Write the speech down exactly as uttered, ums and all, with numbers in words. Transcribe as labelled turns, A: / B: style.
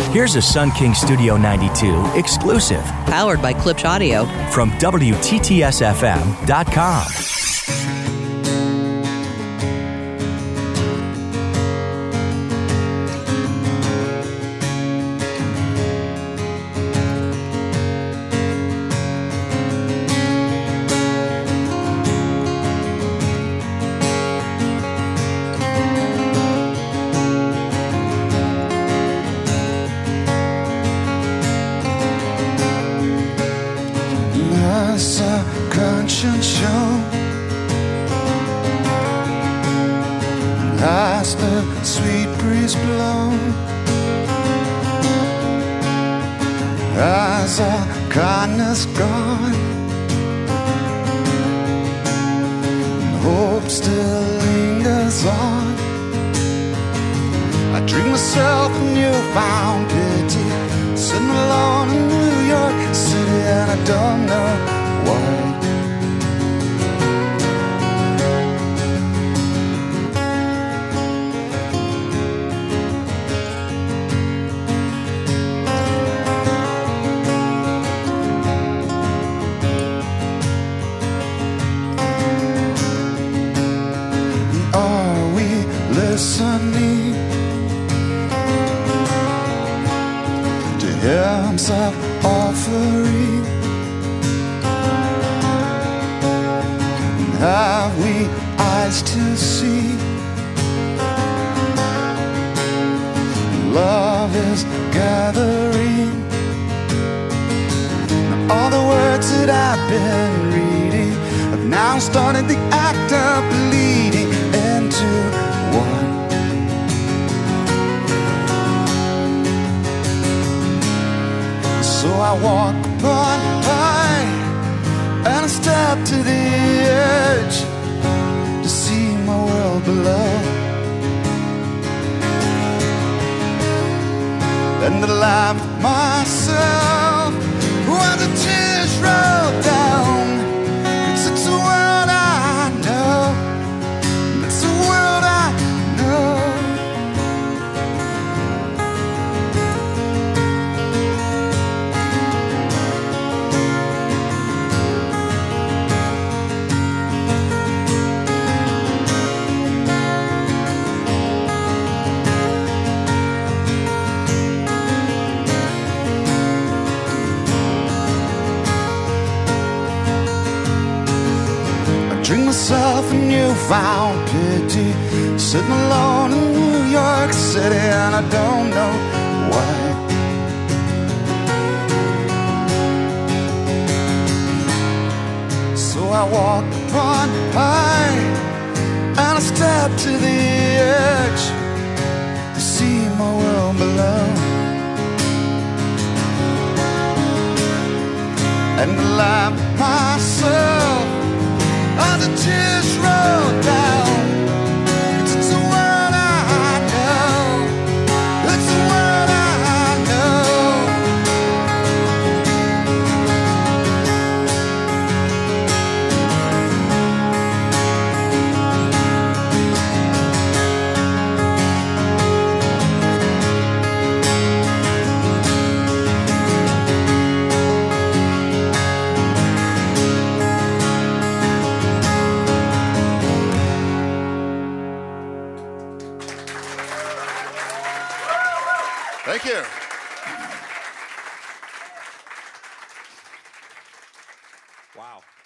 A: Here's a Sun King Studio ninety-two exclusive.
B: Powered by Klipsch Audio.
A: From W T T S F M dot com.
C: As the sweet breeze blow, as our kindness gone, hope still lingers on. I dream myself a newfound pity, sitting alone in New York City, and I don't know why. Listening to hymns of offering, have we eyes to see? Love is gathering. Now all the words that I've been reading have now started the act of bleeding into one. So I walk upon high and I step to the edge to see my world below, and I laugh at myself while the tears roll down. 'Cause it's a world I know, it's a world I know. Drink myself a newfound pity, sitting alone in New York City, and I don't know why. So I walk upon high and I step to the edge to see my world below, and I laugh at myself. All the tears roll down. 'Cause it's a world I know, it's a world I know. Thank you.
D: Wow.